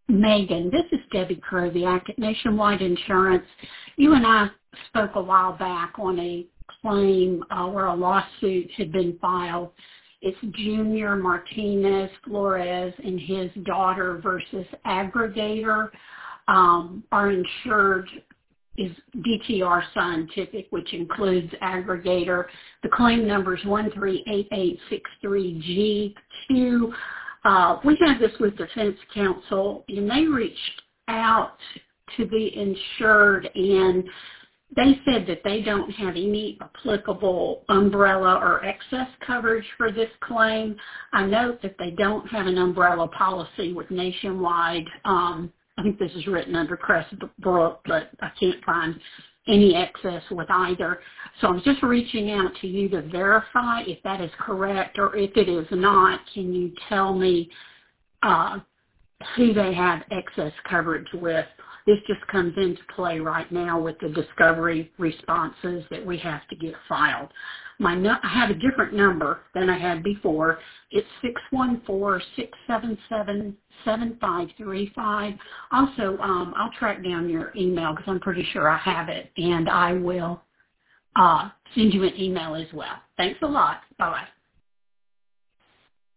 Megan, this is Debbie Kroviak at Nationwide Insurance. You and I spoke a while back on a claim where a lawsuit had been filed. It's Junior Martinez Flores and his daughter versus Aggregator. Our insured is DTR Scientific, which includes Aggregator. The claim number is 138863G2. We had this with Defense Counsel, and they reached out to the insured, and they said that they don't have any applicable umbrella or excess coverage for this claim. I note that they don't have an umbrella policy with Nationwide. I think this is written under Crestbrook, but I can't find any excess with either. So I'm just reaching out to you to verify if that is correct, or if it is not, can you tell me who they have excess coverage with? This just comes into play right now with the discovery responses that we have to get filed. I have a different number than I had before. It's 614-677-7535. Also, I'll track down your email because I'm pretty sure I have it, and I will send you an email as well. Thanks a lot. Bye-bye.